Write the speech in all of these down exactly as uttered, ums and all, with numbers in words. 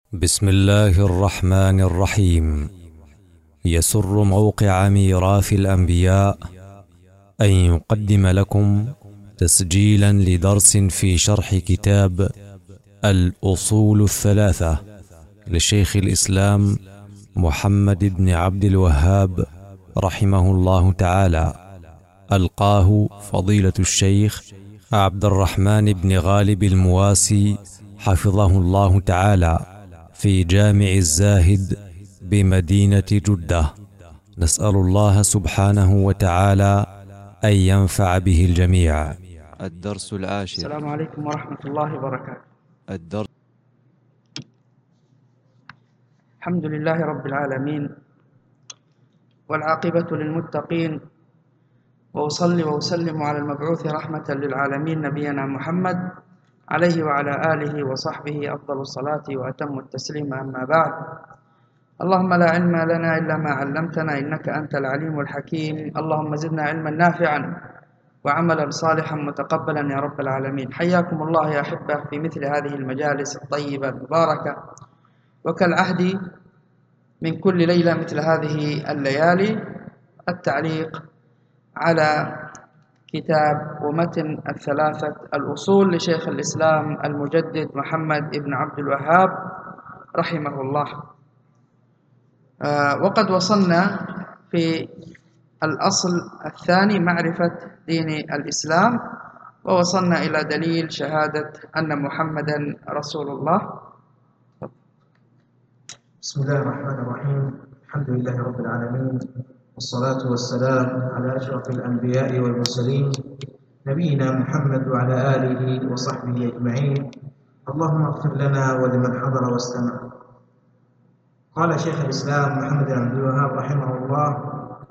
بسم الله الرحمن الرحيم. يسر موقع ميراث الأنبياء أن يقدم لكم تسجيلا لدرس في شرح كتاب الأصول الثلاثة لشيخ الإسلام محمد بن عبد الوهاب رحمه الله تعالى، ألقاه فضيلة الشيخ عبد الرحمن بن غالب المواسي حفظه الله تعالى في جامع الزاهد بمدينة جدة. نسأل الله سبحانه وتعالى أن ينفع به الجميع. الدرس العاشر. السلام عليكم ورحمة الله وبركاته. الدرس الحمد لله رب العالمين، والعاقبة للمتقين، وأصلي وأسلم على المبعوث رحمة للعالمين نبينا محمد عليه وعلى آله وصحبه أفضل الصلاة وأتم التسليم، أما بعد. اللهم لا علم لنا إلا ما علمتنا إنك أنت العليم الحكيم. اللهم زدنا علما نافعا وعملا صالحا متقبلا يا رب العالمين. حياكم الله يا أحبة في مثل هذه المجالس الطيبة المباركة، وكالعهد من كل ليلة مثل هذه الليالي التعليق على كتاب ومتن الثلاثة الأصول لشيخ الإسلام المجدد محمد بن عبد الوهاب رحمه الله. آه وقد وصلنا في الأصل الثاني معرفة دين الإسلام، ووصلنا إلى دليل شهادة أن محمدا رسول الله. بسم الله الرحمن الرحيم. الحمد لله رب العالمين، والصلاة والسلام على أشرف الأنبياء والمرسلين نبينا محمد وعلى آله وصحبه أجمعين. اللهم اغفر لنا ولمن حضر واستمع. قال شيخ الإسلام محمد بن عبد الوهاب رحمه الله: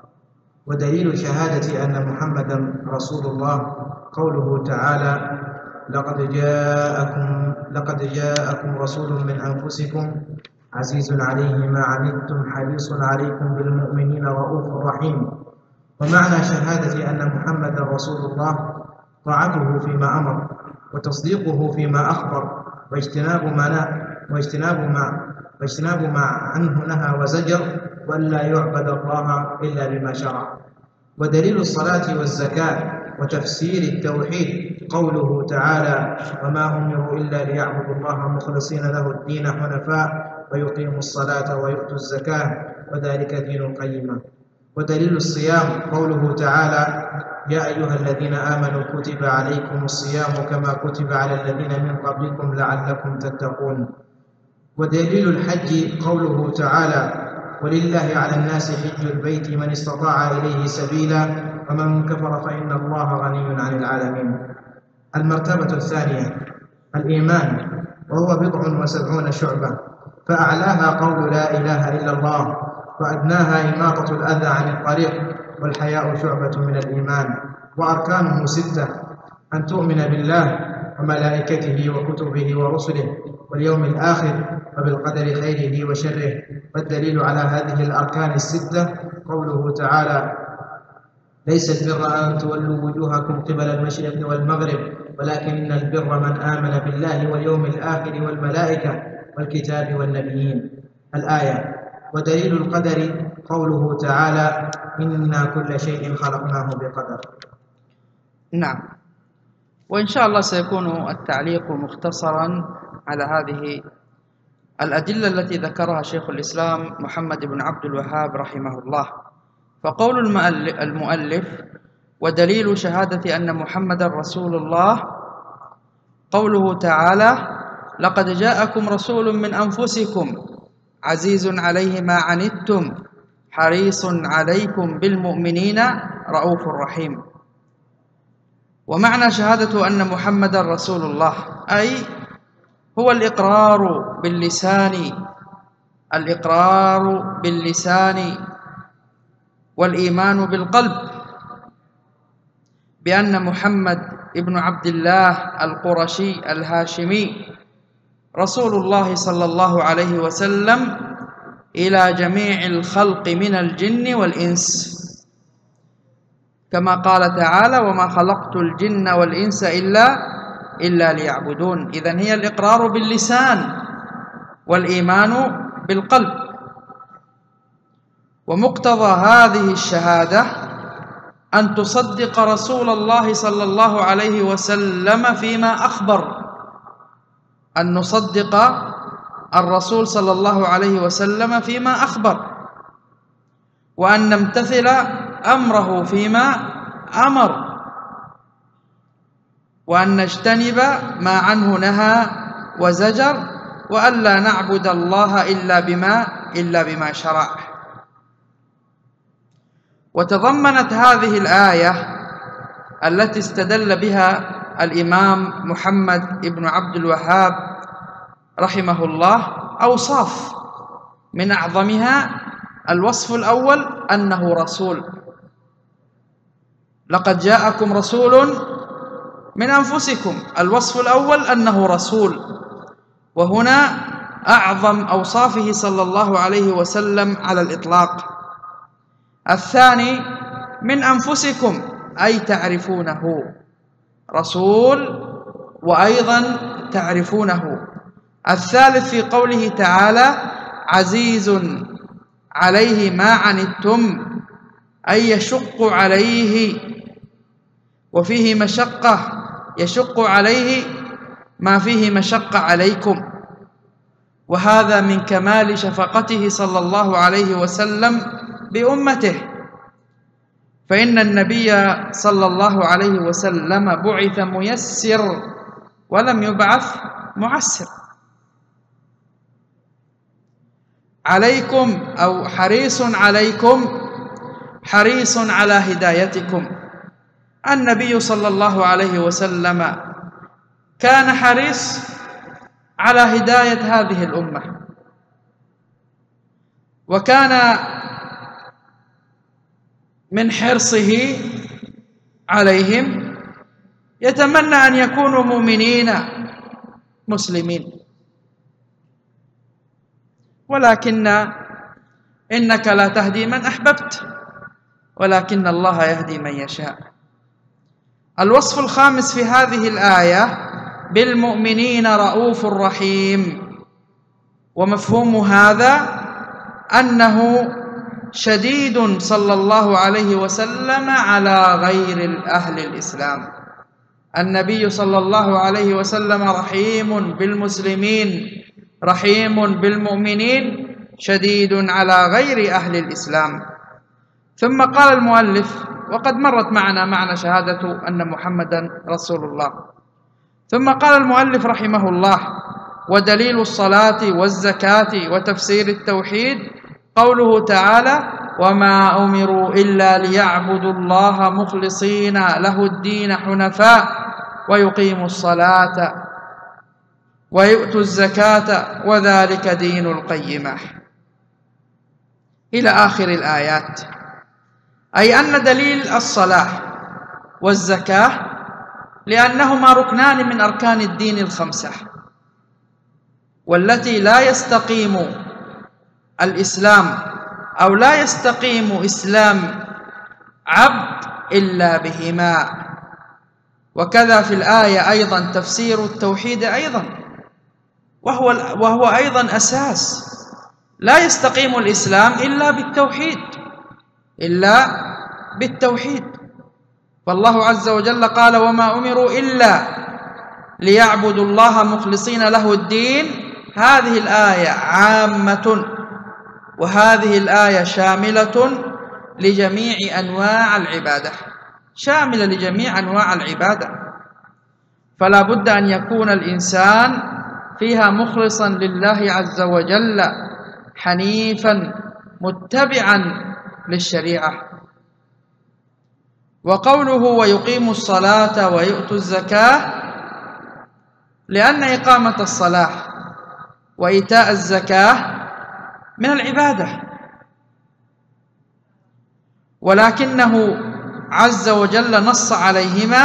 ودليل شهادة أن محمدا رسول الله قوله تعالى: لقد جاءكم لقد جاءكم رسول من أنفسكم عزيز عليه ما عنتم حريص عليكم بالمؤمنين رؤوف رحيم. ومعنى شهادة أن محمدا رسول الله طاعته فيما أمر، وتصديقه فيما أخبر، واجتناب ما واجتناب ما واجتناب ما عنه نهى وزجر، وألا يعبد الله إلا بما شرع. ودليل الصلاة والزكاة وتفسير التوحيد قوله تعالى: وما أمروا إلا ليعبدوا الله مخلصين له الدين حنفاء ويقيموا الصلاة ويؤتوا الزكاة وذلك دين القيمة. ودليل الصيام قوله تعالى: يا أيها الذين آمنوا كتب عليكم الصيام كما كتب على الذين من قبلكم لعلكم تتقون. ودليل الحج قوله تعالى: ولله على الناس حج البيت من استطاع إليه سبيلا ومن كفر فإن الله غني عن العالمين. المرتبة الثانية الإيمان، وهو بضع وسبعون شعبة، فأعلاها قول لا إله إلا الله، وأدناها إماطة الأذى عن الطريق، والحياء شعبة من الإيمان. وأركانه ستة: أن تؤمن بالله وملائكته وكتبه ورسله واليوم الآخر وبالقدر خيره وشره. والدليل على هذه الأركان الستة قوله تعالى: ليس البر أن تولوا وجوهكم قبل المشرق والمغرب ولكن البر من آمن بالله واليوم الآخر والملائكة والكتاب والنبيين. الآية. ودليل القدر قوله تعالى: إنا كل شيء خلقناه بقدر. نعم، وإن شاء الله سيكون التعليق مختصرا على هذه الأدلة التي ذكرها شيخ الإسلام محمد بن عبد الوهاب رحمه الله. فقول المؤلف: ودليل شهادة أن محمد رسول الله قوله تعالى: لقد جاءكم رسول من أنفسكم عزيز عليه ما عنتم حريص عليكم بالمؤمنين رؤوف رحيم. ومعنى شهادة أن محمد رسول الله أي هو الإقرار باللسان الإقرار باللسان والإيمان بالقلب بأن محمد ابن عبد الله القرشي الهاشمي رسول الله صلى الله عليه وسلم إلى جميع الخلق من الجن والإنس، كما قال تعالى: وما خلقت الجن والإنس إلا إلا ليعبدون. إذن هي الإقرار باللسان والإيمان بالقلب. ومقتضى هذه الشهادة أن تصدق رسول الله صلى الله عليه وسلم فيما أخبر، أن نصدق الرسول صلى الله عليه وسلم فيما أخبر، وأن نمتثل أمره فيما أمر، وأن نجتنب ما عنه نهى وزجر، وأن لا نعبد الله إلا بما إلا بما شرع. وتضمنت هذه الآية التي استدل بها الإمام محمد بن عبد الوهاب رحمه الله أوصاف، من أعظمها الوصف الأول أنه رسول. لقد جاءكم رسول من أنفسكم، الوصف الأول أنه رسول، وهنا أعظم أوصافه صلى الله عليه وسلم على الإطلاق. الثاني من أنفسكم، أي تعرفونه، رسول وأيضا تعرفونه. الثالث في قوله تعالى عزيز عليه ما عنتم، أي يشق عليه، وفيه مشقة يشق عليه ما فيه مشقة عليكم، وهذا من كمال شفقته صلى الله عليه وسلم بأمته، فإن النبي صلى الله عليه وسلم بعث ميسر ولم يبعث معسر. عليكم أو حريص عليكم، حريص على هدايتكم. النبي صلى الله عليه وسلم كان حريص على هداية هذه الأمة، وكان من حرصه عليهم يتمنى أن يكونوا مؤمنين مسلمين، ولكن إنك لا تهدي من أحببت ولكن الله يهدي من يشاء. الوصف الخامس في هذه الآية بالمؤمنين رؤوف رحيم، ومفهوم هذا أنه شديد صلى الله عليه وسلم على غير أهل الإسلام. النبي صلى الله عليه وسلم رحيم بالمسلمين، رحيم بالمؤمنين، شديد على غير أهل الإسلام. ثم قال المؤلف، وقد مرت معنا معنى شهادة أن محمدا رسول الله، ثم قال المؤلف رحمه الله: ودليل الصلاة والزكاة وتفسير التوحيد قوله تعالى: وما أمروا إلا ليعبدوا الله مخلصين له الدين حنفاء ويقيموا الصلاة ويؤتوا الزكاة وذلك دين القيمة، إلى آخر الآيات. أي أن دليل الصلاة والزكاة لأنهما ركنان من أركان الدين الخمسة، والتي لا يستقيم الإسلام أو لا يستقيم إسلام عبد إلا بهما. وكذا في الآية أيضا تفسير التوحيد أيضا، وهو, وهو أيضا أساس. لا يستقيم الإسلام إلا بالتوحيد، إلا بالتوحيد. فالله عز وجل قال: وما أمروا إلا ليعبدوا الله مخلصين له الدين. هذه الآية عامة، وهذه الآية شاملة لجميع أنواع العبادة، شاملة لجميع أنواع العبادة، فلا بد أن يكون الإنسان فيها مخلصا لله عز وجل، حنيفا متبعا للشريعة. وقوله ويقيم الصلاة ويؤتوا الزكاة، لأن إقامة الصلاة وإيتاء الزكاة من العبادة، ولكنه عز وجل نص عليهما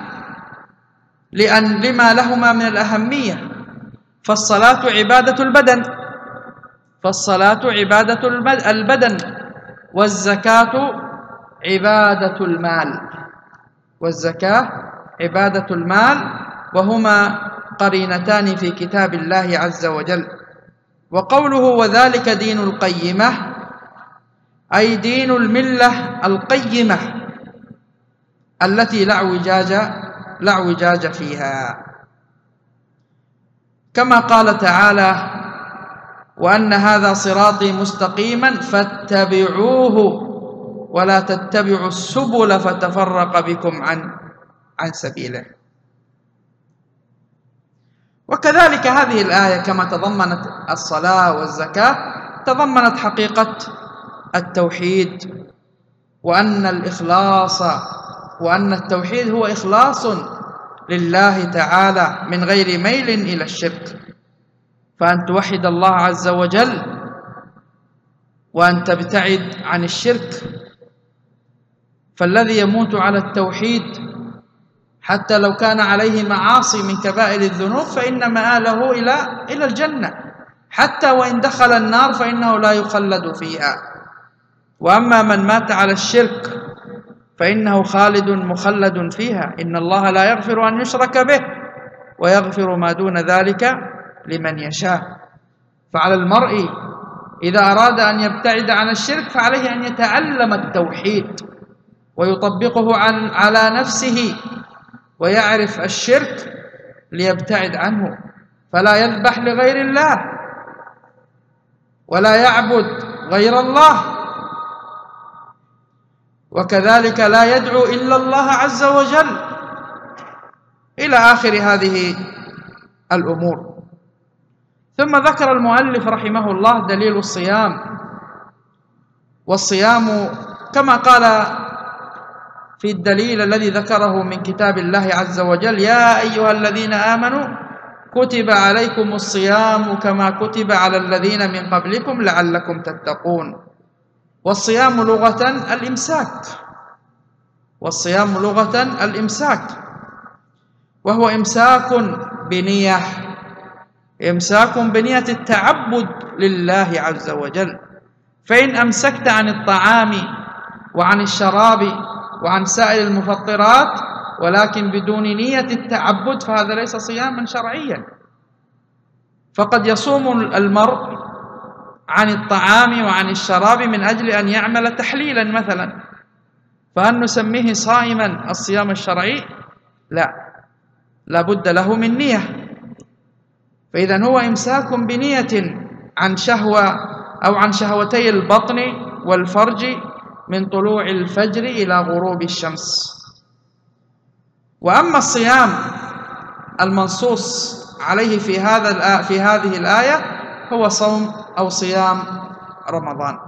لأن لما لهما من الأهمية. فالصلاة عبادة البدن، فالصلاة عبادة البدن، والزكاة عبادة المال، والزكاة عبادة المال، وهما قرينتان في كتاب الله عز وجل. وقوله وذلك دين القيمة أي دين الملة القيمة التي لا اعوجاج لا اعوجاج فيها، كما قال تعالى وأن هذا صراطي مستقيما فاتبعوه ولا تتبعوا السبل فتفرق بكم عن عن سبيله. وكذلك هذه الآية كما تضمنت الصلاة والزكاة تضمنت حقيقة التوحيد، وأن الإخلاص وأن التوحيد هو إخلاص لله تعالى من غير ميل إلى الشرك، فأن توحد الله عز وجل وأن تبتعد عن الشرك. فالذي يموت على التوحيد حتى لو كان عليه معاصي من كبائر الذنوب فإن مآله إلى إلى الجنة، حتى وإن دخل النار فإنه لا يخلد فيها. وأما من مات على الشرك فإنه خالد مخلد فيها، إن الله لا يغفر أن يشرك به ويغفر ما دون ذلك لمن يشاء. فعلى المرء إذا أراد أن يبتعد عن الشرك فعليه أن يتعلم التوحيد ويطبقه عن على نفسه ويعرف الشرك ليبتعد عنه، فلا يذبح لغير الله ولا يعبد غير الله، وكذلك لا يدعو إلا الله عز وجل، إلى آخر هذه الأمور. ثم ذكر المؤلف رحمه الله دليل الصيام، والصيام كما قال في الدليل الذي ذكره من كتاب الله عز وجل يا أيها الذين آمنوا كتب عليكم الصيام كما كتب على الذين من قبلكم لعلكم تتقون. والصيام لغة الإمساك، والصيام لغة الإمساك، وهو إمساك بنية، إمساك بنية التعبد لله عز وجل. فإن أمسكت عن الطعام وعن الشراب وعن سائر المفطرات ولكن بدون نية التعبد فهذا ليس صياما شرعيا. فقد يصوم المرء عن الطعام وعن الشراب من أجل أن يعمل تحليلا مثلا، فهل نسميه صائما الصيام الشرعي؟ لا، لا بد له من نية. فإذا هو إمساك بنية عن شهوة أو عن شهوتي البطن والفرج من طلوع الفجر إلى غروب الشمس. وأما الصيام المنصوص عليه في هذا في هذه الآية هو صوم أو صيام رمضان.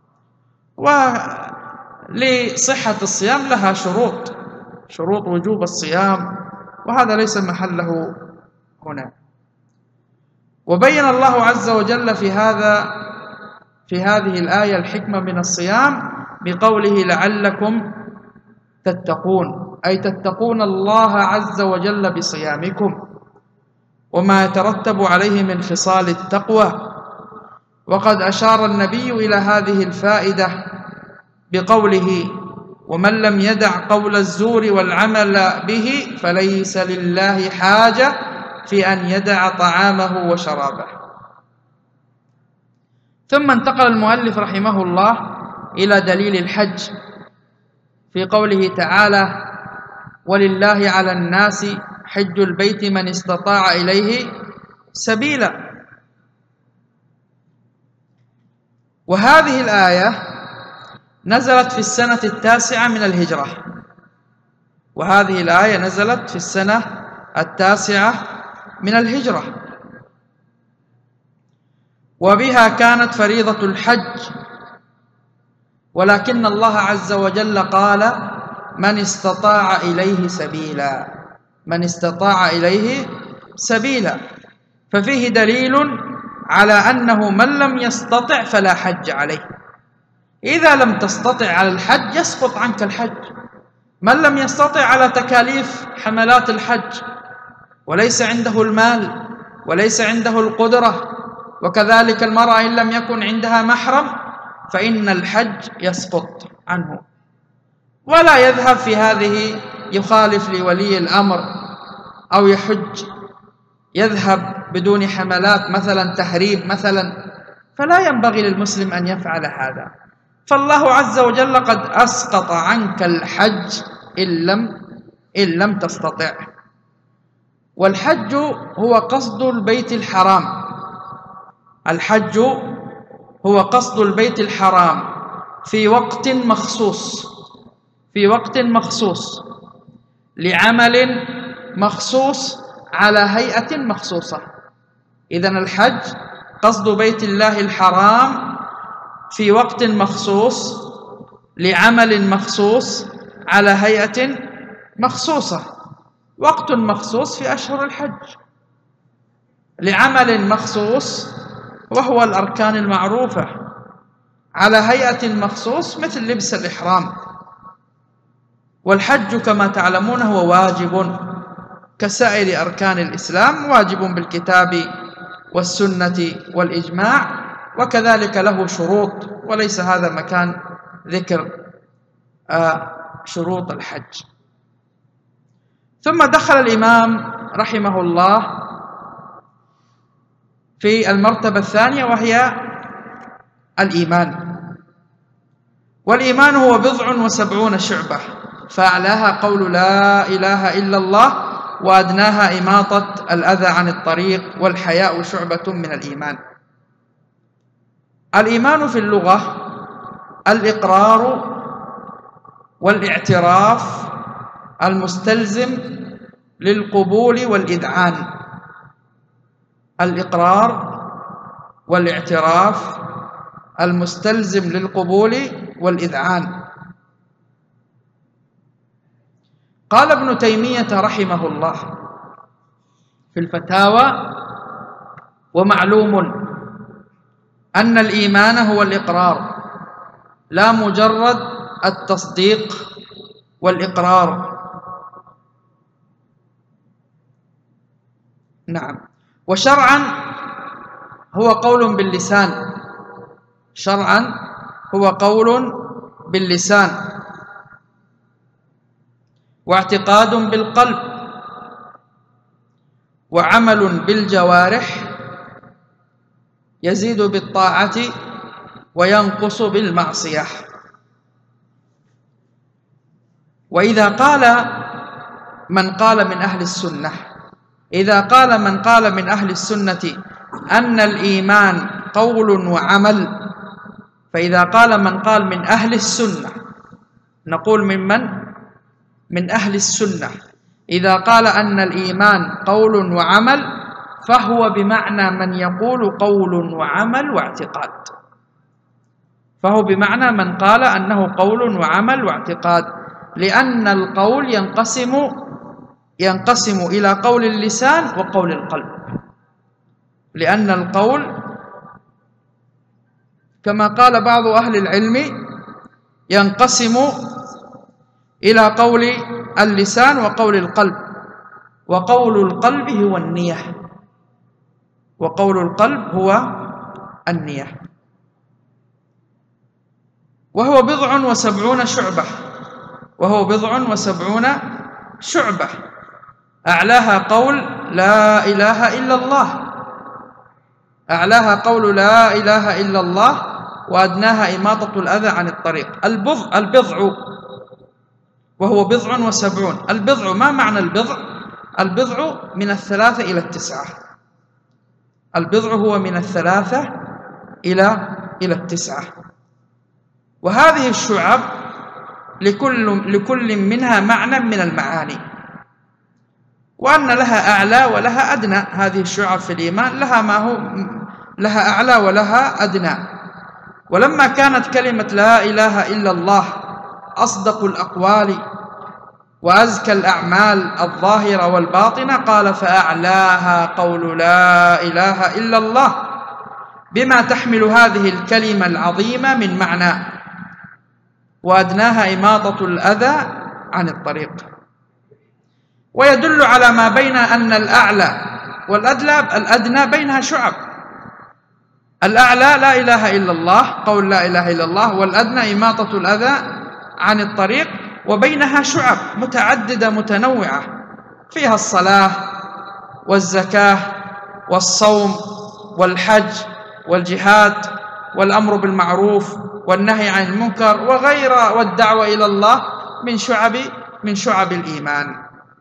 ولصحة الصيام لها شروط، شروط وجوب الصيام، وهذا ليس محله هنا. وبين الله عز وجل في هذا في هذه الآية الحكمة من الصيام بقوله لعلكم تتقون، أي تتقون الله عز وجل بصيامكم وما يترتب عليه من خصال التقوى. وقد أشار النبي إلى هذه الفائدة بقوله ومن لم يدع قول الزور والعمل به فليس لله حاجة في أن يدع طعامه وشرابه. ثم انتقل المؤلف رحمه الله إلى دليل الحج في قوله تعالى ولله على الناس حج البيت من استطاع إليه سبيلا. وهذه الآية نزلت في السنة التاسعة من الهجرة، وهذه الآية نزلت في السنة التاسعة من الهجرة، وبها كانت فريضة الحج، ولكن الله عز وجل قال من استطاع إليه سبيلا، من استطاع إليه سبيلا، ففيه دليل على أنه من لم يستطع فلا حج عليه. إذا لم تستطع على الحج يسقط عنك الحج. من لم يستطع على تكاليف حملات الحج وليس عنده المال وليس عنده القدرة، وكذلك المرأة إن لم يكن عندها محرم فإن الحج يسقط عنه، ولا يذهب في هذه يخالف لولي الأمر أو يحج يذهب بدون حملات مثلا تهريب مثلا، فلا ينبغي للمسلم أن يفعل هذا. فالله عز وجل قد أسقط عنك الحج إن لم إن لم تستطع. والحج هو قصد البيت الحرام، الحج هو قصد البيت الحرام في وقت مخصوص، في وقت مخصوص لعمل مخصوص على هيئة مخصوصة. إذن الحج قصد بيت الله الحرام في وقت مخصوص لعمل مخصوص على هيئة مخصوصة. وقت مخصوص في أشهر الحج لعمل مخصوص وهو الأركان المعروفة، على هيئة مخصوص مثل لبس الإحرام. والحج كما تعلمون هو واجب كسائر أركان الإسلام، واجب بالكتاب والسنة والإجماع، وكذلك له شروط، وليس هذا مكان ذكر شروط الحج. ثم دخل الإمام رحمه الله في المرتبة الثانية وهي الإيمان. والإيمان هو بضع وسبعون شعبة، فأعلاها قول لا إله إلا الله، وأدناها إماطة الأذى عن الطريق، والحياء شعبة من الإيمان. الإيمان في اللغة الإقرار والاعتراف المستلزم للقبول والإذعان. الإقرار والاعتراف المستلزم للقبول والإذعان. قال ابن تيمية رحمه الله في الفتاوى: ومعلوم أن الإيمان هو الإقرار لا مجرد التصديق والإقرار. نعم. وشرعا هو قول باللسان، شرعا هو قول باللسان، واعتقاد بالقلب، وعمل بالجوارح يزيد بالطاعة وينقص بالمعصية. وإذا قال من قال من أهل السنة إذا قال من قال من أهل السنة أن الإيمان قول وعمل، فإذا قال من قال من أهل السنة، نقول ممن؟ من أهل السنة. إذا قال أن الإيمان قول وعمل فهو بمعنى من يقول قول وعمل واعتقاد، فهو بمعنى من قال أنه قول وعمل واعتقاد، لأن القول ينقسم ينقسم إلى قول اللسان وقول القلب. لأن القول كما قال بعض أهل العلم ينقسم إلى قول اللسان وقول القلب، وقول القلب هو النية، وقول القلب هو النية. وهو بضع وسبعون شعبة وهو بضع وسبعون شعبة أعلاها قول لا إله إلا الله أعلاها قول لا إله إلا الله وأدناها إماطة الأذى عن الطريق. البضع البضع وهو بضع وسبعون. البضع، ما معنى البضع؟ البضع من الثلاثة إلى التسعة. البضع هو من الثلاثة إلى إلى التسعة. وهذه الشعب لكل لكل منها معنى من المعاني، وأن لها أعلى ولها أدنى. هذه الشعب في الإيمان لها ما هو لها أعلى ولها أدنى. ولما كانت كلمة لا إله إلا الله أصدق الأقوال وأزكى الأعمال الظاهرة والباطنة، قال فأعلاها قول لا إله إلا الله بما تحمل هذه الكلمة العظيمة من معنى، وأدناها إماطة الأذى عن الطريق. ويدل على ما بين أن الأعلى والأدنى الأدنى بينها شعب. الأعلى لا إله إلا الله، قول لا إله إلا الله، والأدنى إماطة الأذى عن الطريق، وبينها شعب متعددة متنوعة، فيها الصلاة والزكاة والصوم والحج والجهاد والأمر بالمعروف والنهي عن المنكر وغير والدعوة إلى الله من شعب من شعب الإيمان.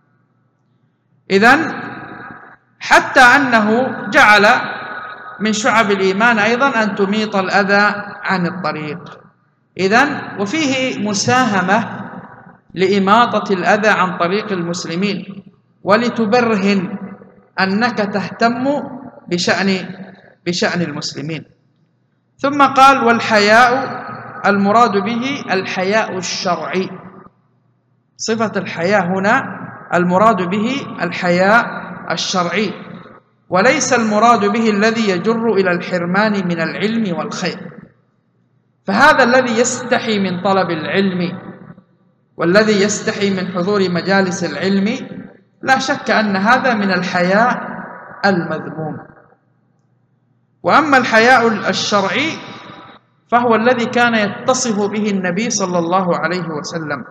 إذن حتى أنه جعل من شعب الإيمان أيضا أن تميط الأذى عن الطريق. إذن وفيه مساهمة لإماطة الأذى عن طريق المسلمين ولتبرهن أنك تهتم بشأن بشأن المسلمين. ثم قال: والحياء المراد به الحياء الشرعي. صفة الحياء هنا المراد به الحياء الشرعي، وليس المراد به الذي يجر إلى الحرمان من العلم والخير. فهذا الذي يستحي من طلب العلم والذي يستحي من حضور مجالس العلم لا شك أن هذا من الحياء المذموم. وأما الحياء الشرعي فهو الذي كان يتصف به النبي صلى الله عليه وسلم.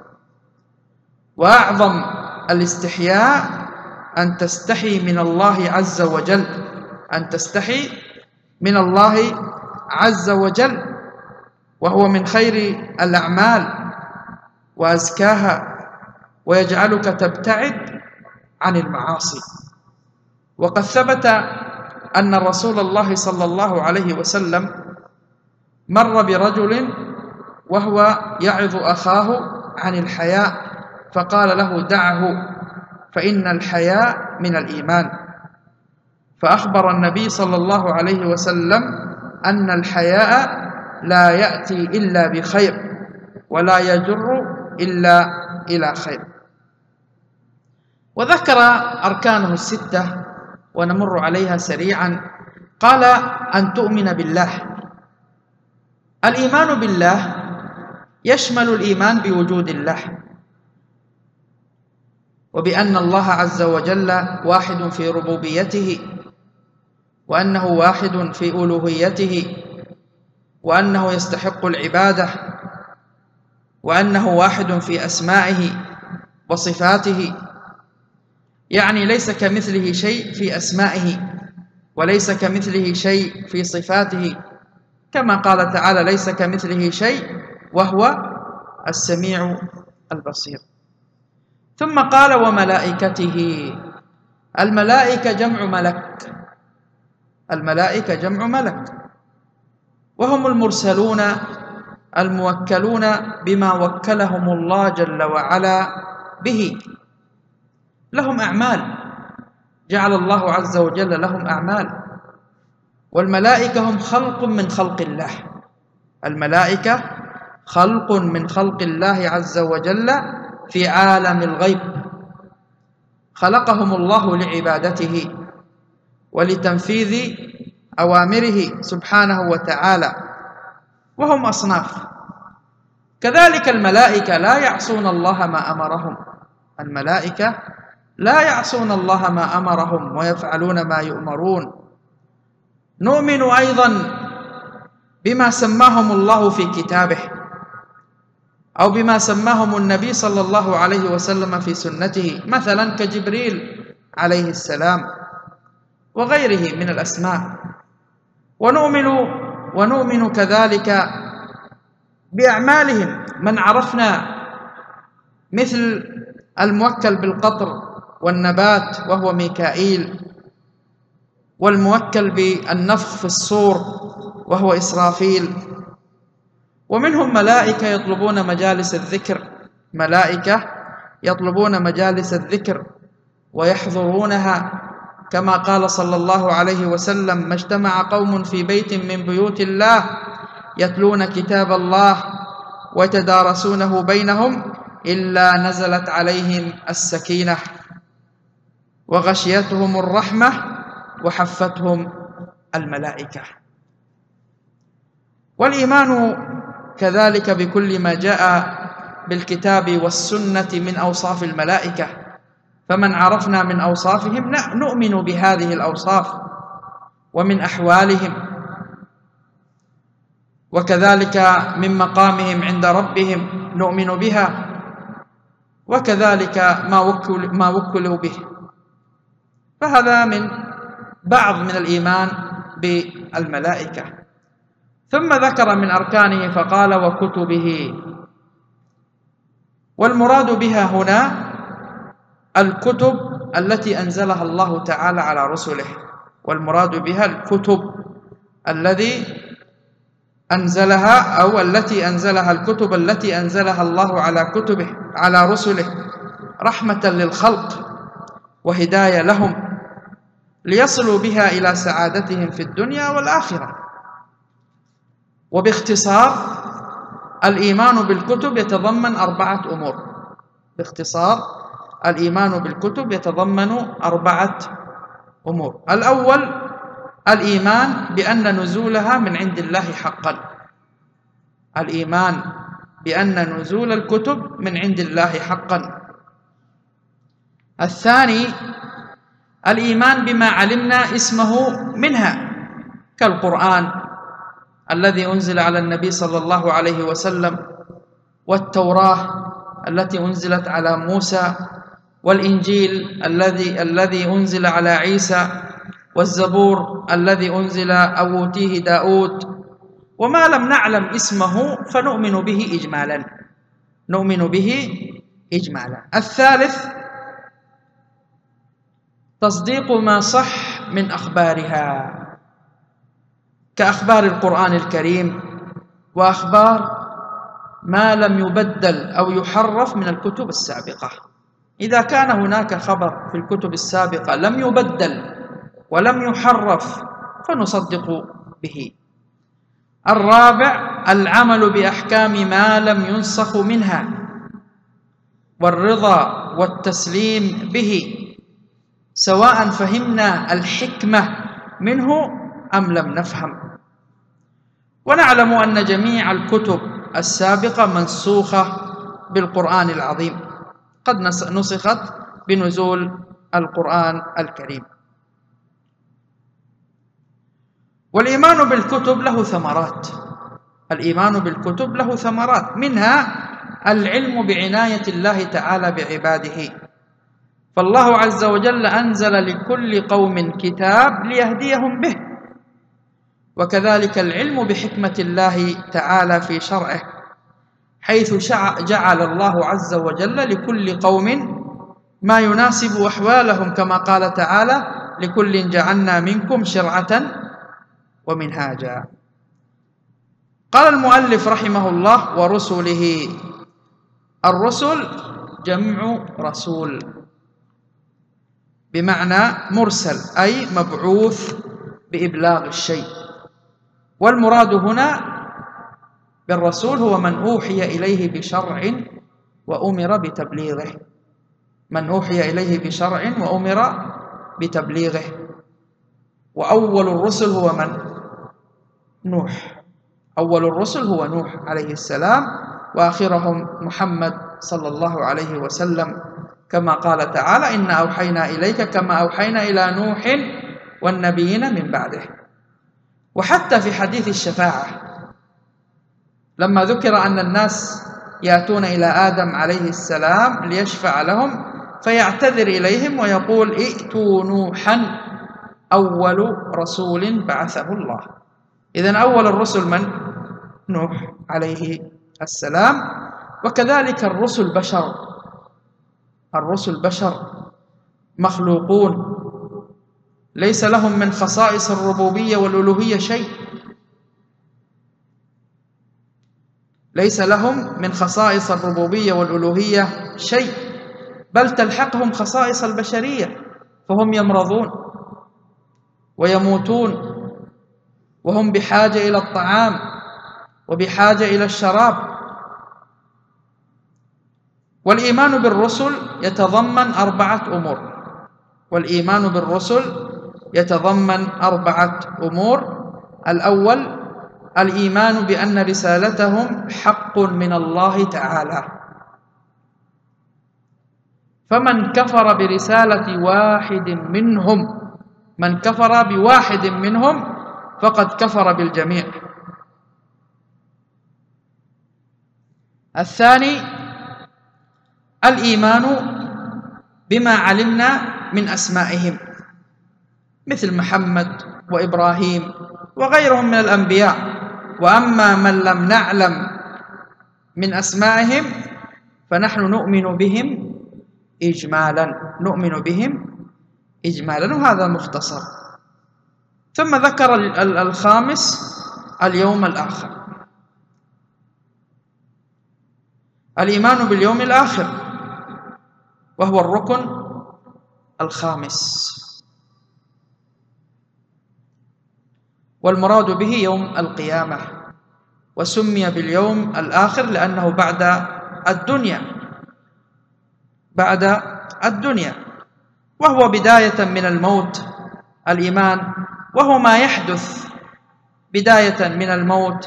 وأعظم الاستحياء أن تستحي من الله عز وجل، أن تستحي من الله عز وجل، وهو من خير الأعمال وأزكاها ويجعلك تبتعد عن المعاصي. وقد ثبت أن رسول الله صلى الله عليه وسلم مر برجل وهو يعظ أخاه عن الحياء فقال له: دعه فإن الحياء من الإيمان. فأخبر النبي صلى الله عليه وسلم أن الحياء لا يأتي إلا بخير ولا يجر إلا إلى خير. وذكر أركانه الستة ونمر عليها سريعا. قال: أن تؤمن بالله. الإيمان بالله يشمل الإيمان بوجود الله، وبأن الله عز وجل واحد في ربوبيته، وأنه واحد في ألوهيته، وأنه يستحق العبادة، وأنه واحد في أسمائه وصفاته، يعني ليس كمثله شيء في أسمائه وليس كمثله شيء في صفاته، كما قال تعالى: ليس كمثله شيء وهو السميع البصير. ثم قال: وملائكته. الملائكة جمع ملك، الملائكة جمع ملك، وهم المرسلون الموكلون بما وكلهم الله جل وعلا به. لهم أعمال، جعل الله عز وجل لهم أعمال. والملائكة هم خلق من خلق الله، الملائكة خلق من خلق الله عز وجل في عالم الغيب، خلقهم الله لعبادته ولتنفيذ أوامره سبحانه وتعالى، وهم أصناف. كذلك الملائكة لا يعصون الله ما أمرهم، الملائكة لا يعصون الله ما أمرهم ويفعلون ما يؤمرون. نؤمن أيضا بما سماهم الله في كتابه أو بما سماهم النبي صلى الله عليه وسلم في سنته، مثلا كجبريل عليه السلام وغيره من الأسماء. ونؤمن ونؤمن كذلك بأعمالهم، من عرفنا مثل الموكل بالقطر والنبات وهو ميكائيل، والموكل بالنفخ في الصور وهو إسرافيل. ومنهم ملائكة يطلبون مجالس الذكر، ملائكة يطلبون مجالس الذكر ويحضرونها، كما قال صلى الله عليه وسلم: ما اجتمع قوم في بيت من بيوت الله يتلون كتاب الله ويتدارسونه بينهم إلا نزلت عليهم السكينة وغشيتهم الرحمة وحفتهم الملائكة. والإيمان كذلك بكل ما جاء بالكتاب والسنة من أوصاف الملائكة، فمن عرفنا من أوصافهم نؤمن بهذه الأوصاف ومن أحوالهم، وكذلك من مقامهم عند ربهم نؤمن بها، وكذلك ما وكل ما وكلوا به. فهذا من بعض من الإيمان بالملائكة. ثم ذكر من أركانه فقال وكتبه، والمراد بها هنا الكتب التي أنزلها الله تعالى على رسله، والمراد بها الكتب الذي أنزلها أو التي أنزلها الكتب التي أنزلها الله على كتبه على رسله رحمة للخلق وهداية لهم ليصلوا بها إلى سعادتهم في الدنيا والآخرة. وباختصار الإيمان بالكتب يتضمن أربعة أمور. باختصار الإيمان بالكتب يتضمن أربعة أمور. الأول الإيمان بأن نزولها من عند الله حقا، الإيمان بأن نزول الكتب من عند الله حقا. الثاني الإيمان بما علمنا اسمه منها كالقرآن الذي أنزل على النبي صلى الله عليه وسلم، والتوراة التي أنزلت على موسى، والإنجيل الذي الذي أنزل على عيسى، والزبور الذي أنزل أو أوتيه داود. وما لم نعلم اسمه فنؤمن به إجمالا، نؤمن به إجمالا. الثالث تصديق ما صح من أخبارها كأخبار القرآن الكريم وأخبار ما لم يبدل أو يحرف من الكتب السابقة. إذا كان هناك خبر في الكتب السابقة لم يبدل ولم يحرف فنصدق به. الرابع العمل بأحكام ما لم ينسخ منها، والرضا والتسليم به سواء فهمنا الحكمة منه أم لم نفهم. ونعلم أن جميع الكتب السابقة منسوخة بالقرآن العظيم، قد نسخت بنزول القرآن الكريم. والإيمان بالكتب له ثمرات، الإيمان بالكتب له ثمرات، منها العلم بعناية الله تعالى بعباده، فالله عز وجل أنزل لكل قوم كتاب ليهديهم به. وكذلك العلم بحكمة الله تعالى في شرعه، حيث جعل الله عز وجل لكل قوم ما يناسب أحوالهم، كما قال تعالى لكل جعلنا منكم شرعة ومنهاجا. قال المؤلف رحمه الله ورسله. الرسل جمع رسول بمعنى مرسل، أي مبعوث بإبلاغ الشيء. والمراد هنا بالرسول هو من أوحي إليه بشرع وأمر بتبليغه، من أوحي إليه بشرع وأمر بتبليغه. وأول الرسل هو من؟ نوح. أول الرسل هو نوح عليه السلام، وآخرهم محمد صلى الله عليه وسلم، كما قال تعالى إنا أوحينا إليك كما أوحينا إلى نوح والنبيين من بعده. وحتى في حديث الشفاعة لما ذكر أن الناس يأتون إلى آدم عليه السلام ليشفع لهم فيعتذر إليهم ويقول ائتوا نوحا أول رسول بعثه الله. إذن أول الرسل من؟ نوح عليه السلام. وكذلك الرسل بشر، الرسل بشر مخلوقون، ليس لهم من خصائص الربوبية والألوهية شيء، ليس لهم من خصائص الربوبية والألوهية شيء، بل تلحقهم خصائص البشرية، فهم يمرضون ويموتون، وهم بحاجة إلى الطعام وبحاجة إلى الشراب. والإيمان بالرسل يتضمن أربعة أمور، والإيمان بالرسل يتضمن أربعة أمور. الأول الإيمان بأن رسالتهم حق من الله تعالى، فمن كفر برسالة واحد منهم، من كفر بواحد منهم فقد كفر بالجميع. الثاني الإيمان بما علمنا من أسمائهم، مثل محمد وإبراهيم وغيرهم من الأنبياء. وأما من لم نعلم من أسمائهم فنحن نؤمن بهم إجمالا، نؤمن بهم إجمالا، وهذا مختصر. ثم ذكر الخامس اليوم الآخر، الإيمان باليوم الآخر، وهو الركن الخامس، والمراد به يوم القيامة، وسمي باليوم الآخر لأنه بعد الدنيا، بعد الدنيا، وهو بداية من الموت. الإيمان وهو ما يحدث بداية من الموت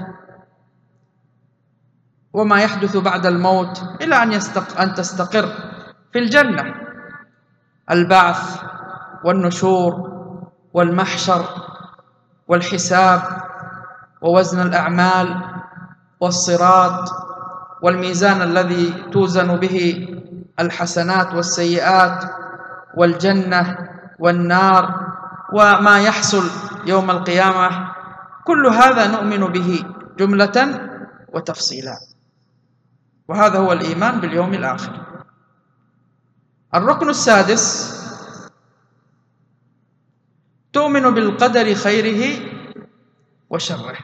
وما يحدث بعد الموت إلى أن يستق... أن تستقر في الجنة، البعث والنشور والمحشر والحساب ووزن الأعمال والصراط والميزان الذي توزن به الحسنات والسيئات والجنة والنار وما يحصل يوم القيامة. كل هذا نؤمن به جملة وتفصيلا، وهذا هو الإيمان باليوم الآخر. الركن السادس تؤمن بالقدر خيره وشره.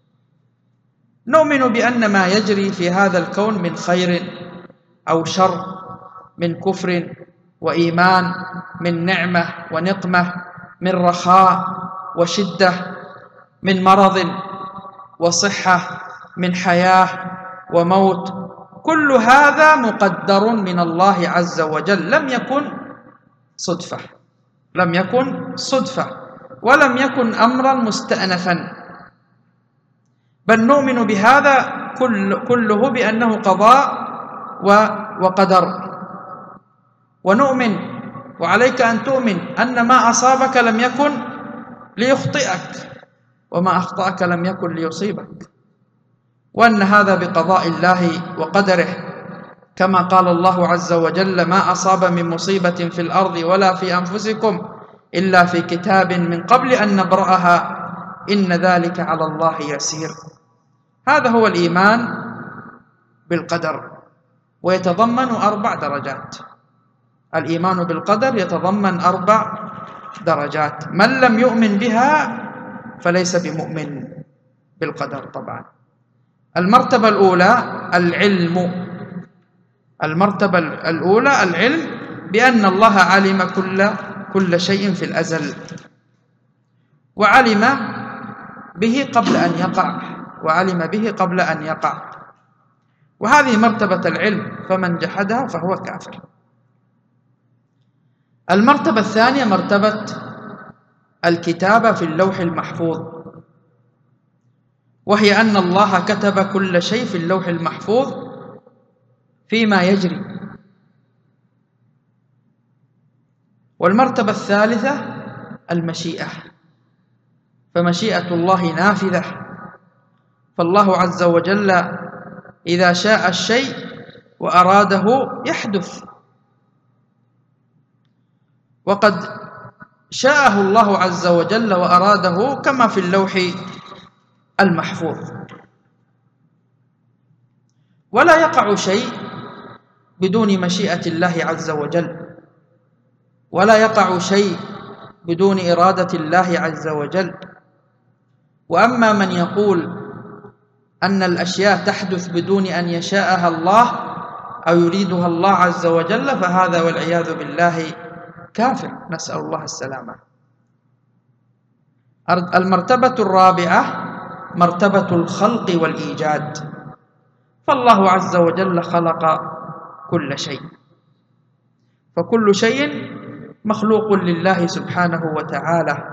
نؤمن بأن ما يجري في هذا الكون من خير أو شر، من كفر وإيمان، من نعمة ونقمة، من رخاء وشدة، من مرض وصحة، من حياة وموت، كل هذا مقدر من الله عز وجل، لم يكن صدفة، لم يكن صدفة ولم يكن أمرا مستأنفا، بل نؤمن بهذا كل كله بأنه قضاء وقدر. ونؤمن، وعليك أن تؤمن، أن ما أصابك لم يكن ليخطئك، وما أخطأك لم يكن ليصيبك، وأن هذا بقضاء الله وقدره، كما قال الله عز وجل: ما أصاب من مصيبة في الأرض ولا في أنفسكم إلا في كتاب من قبل أن نبرأها إن ذلك على الله يسير. هذا هو الإيمان بالقدر، ويتضمن أربع درجات. الإيمان بالقدر يتضمن أربع درجات، من لم يؤمن بها فليس بمؤمن بالقدر طبعا. المرتبة الأولى العلم، المرتبة الأولى العلم بأن الله علم كل كل شيء في الأزل، وعلم به قبل أن يقع، وعلم به قبل أن يقع، وهذه مرتبة العلم، فمن جحدها فهو كافر. المرتبة الثانية مرتبة الكتابة في اللوح المحفوظ، وهي أن الله كتب كل شيء في اللوح المحفوظ فيما يجري. والمرتبة الثالثة المشيئة، فمشيئة الله نافذة، فالله عز وجل إذا شاء الشيء وأراده يحدث، وقد شاءه الله عز وجل وأراده كما في اللوح المحفوظ. ولا يقع شيء بدون مشيئة الله عز وجل، ولا يقع شيء بدون إرادة الله عز وجل. وأما من يقول أن الأشياء تحدث بدون أن يشاءها الله أو يريدها الله عز وجل فهذا والعياذ بالله كافر، نسأل الله السلامة. المرتبة الرابعة مرتبة الخلق والإيجاد، فالله عز وجل خلق كل شيء، فكل شيء مخلوق لله سبحانه وتعالى.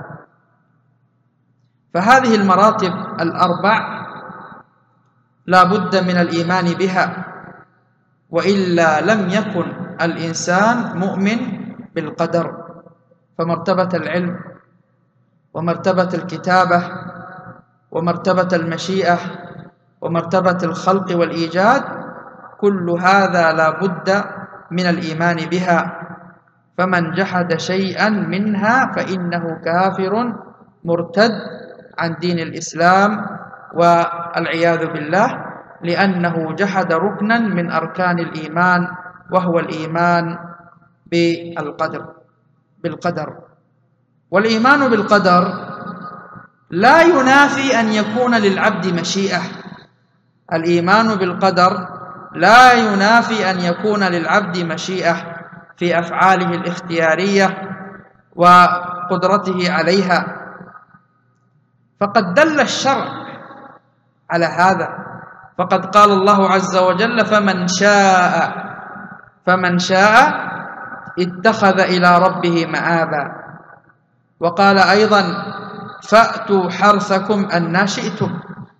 فهذه المراتب الأربع لا بد من الإيمان بها، وإلا لم يكن الإنسان مؤمن بالقدر. فمرتبة العلم، ومرتبة الكتابة، ومرتبة المشيئة، ومرتبة الخلق والإيجاد، كل هذا لا بد من الإيمان بها. فمن جحد شيئا منها فإنه كافر مرتد عن دين الإسلام والعياذ بالله، لأنه جحد ركنا من أركان الإيمان، وهو الإيمان بالقدر بالقدر والإيمان بالقدر لا ينافي أن يكون للعبد مشيئة. الإيمان بالقدر لا ينافي أن يكون للعبد مشيئة في أفعاله الاختيارية وقدرته عليها، فقد دل الشرع على هذا. فقد قال الله عز وجل: فمن شاء فمن شاء اتخذ إلى ربه مآبا. وقال أيضا: فأتوا حرثكم أنى شئتم.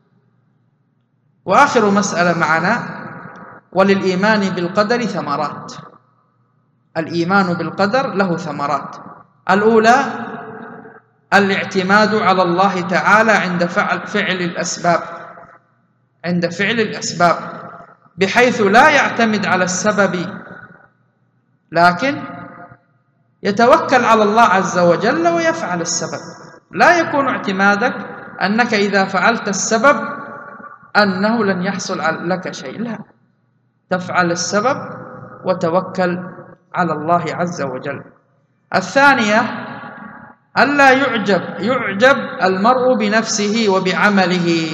وآخر مسألة معنا: وللإيمان بالقدر ثمرات. الإيمان بالقدر له ثمرات. الأولى الاعتماد على الله تعالى عند فعل فعل الأسباب عند فعل الأسباب بحيث لا يعتمد على السبب، لكن يتوكل على الله عز وجل ويفعل السبب. لا يكون اعتمادك أنك إذا فعلت السبب أنه لن يحصل لك شيء، لا، تفعل السبب وتوكل على الله عز وجل. الثانية ألا يعجب يعجب المرء بنفسه وبعمله،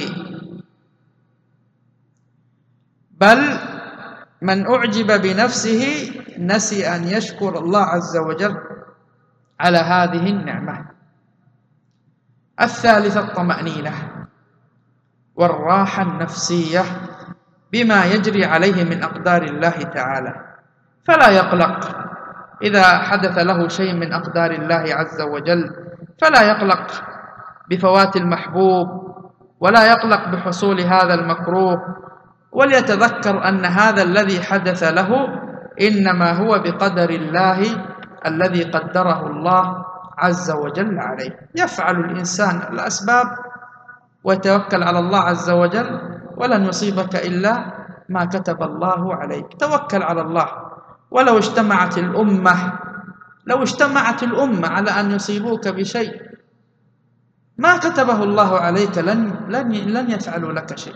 بل من أعجب بنفسه نسي أن يشكر الله عز وجل على هذه النعمة. الثالثة الطمأنينة والراحة النفسية بما يجري عليه من أقدار الله تعالى، فلا يقلق إذا حدث له شيء من أقدار الله عز وجل، فلا يقلق بفوات المحبوب ولا يقلق بحصول هذا المكروه، وليتذكر أن هذا الذي حدث له إنما هو بقدر الله الذي قدره الله عز وجل عليه. يفعل الإنسان الأسباب ويتوكل على الله عز وجل، ولن يصيبك إلا ما كتب الله عليك. توكل على الله. ولو اجتمعت الأمة لو اجتمعت الأمة على أن يصيبوك بشيء ما كتبه الله عليك لن لن لن يفعلوا لك شيء.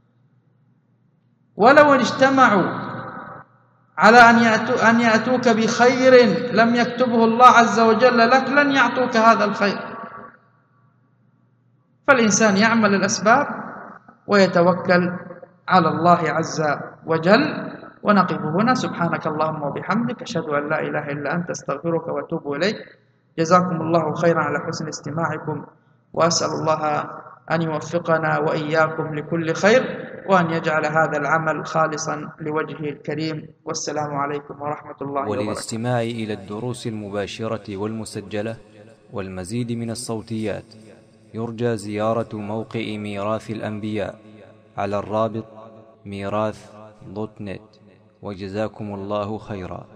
ولو اجتمعوا على أن يأتوا أن يأتوك بخير لم يكتبه الله عز وجل لك لن يعطوك هذا الخير. فالإنسان يعمل الأسباب ويتوكل على الله عز وجل. ونقف هنا. سبحانك اللهم وبحمدك، أشهد أن لا إله إلا أنت، أستغفرك وأتوب إليك. جزاكم الله خيرا على حسن استماعكم، وأسأل الله أن يوفقنا وإياكم لكل خير، وأن يجعل هذا العمل خالصا لوجهه الكريم. والسلام عليكم ورحمة الله وبركاته. وللاستماع إلى الدروس المباشرة والمسجلة والمزيد من الصوتيات يرجى زيارة موقع ميراث الأنبياء على الرابط ميراث دوت نت. وجزاكم الله خيرا.